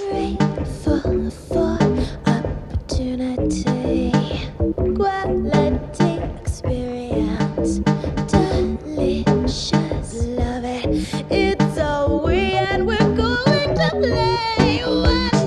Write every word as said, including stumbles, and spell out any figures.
grateful for opportunity, quality experience, delicious, love it. It's all we and we're going to play. What